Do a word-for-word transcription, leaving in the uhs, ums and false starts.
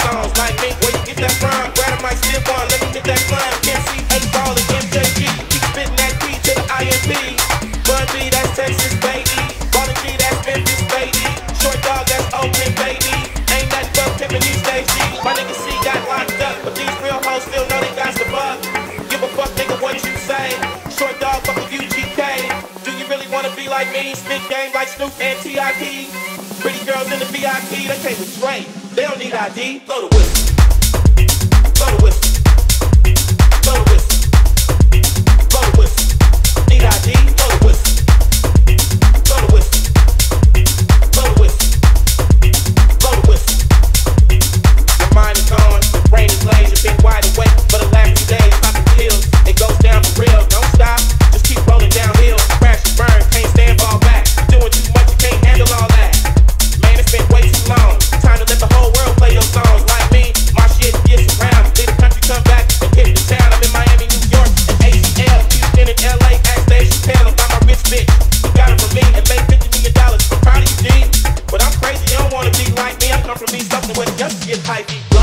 songs like me. Where you get that from? Grab a mic, still one. Let me get that fun. Can't see eight ball and M J G. Keep spitting that P to the I M P. Bun B, that's Texas, baby. Ballin' G, that's Memphis, baby. Short dog, that's Oakland, baby. Ain't nothing but pimpin' these days, G. My nigga C got locked up, but these real hoes still know they got the buck. Give a fuck, nigga, what you say. Short dog, fuck with U G K. Do you really wanna be like me? Spit game like Snoop and T I P. Pretty girls in the V I P, they came with Dre. They don't need I D. Blow the whistle. Blow the whistle. Blow the whistle. Blow the whistle. Need I D. Blow the whistle. Blow the whistle. Blow the whistle. Blow the whistle. Your mind is gone, your brain is laid. You've been wide awake for the last few days. Popping pills, it goes down for real. Don't stop, just keep rolling downhill. Crash and burn, can't stand fall back. Doing too much, you can't handle all that. Man, it's been way too long. Time to let the whole world play your songs. Like me, my shit gets around. Leave the country, come back and hit the town. I'm in Miami, New York, and A T L. Houston and L A, ask Dave Chappelle about my rich bitch. You got it from me and made fifty million dollars. I'm proud of you, G. But I'm crazy, you don't wanna be like me. I come from me, something where the youngsters get hypey.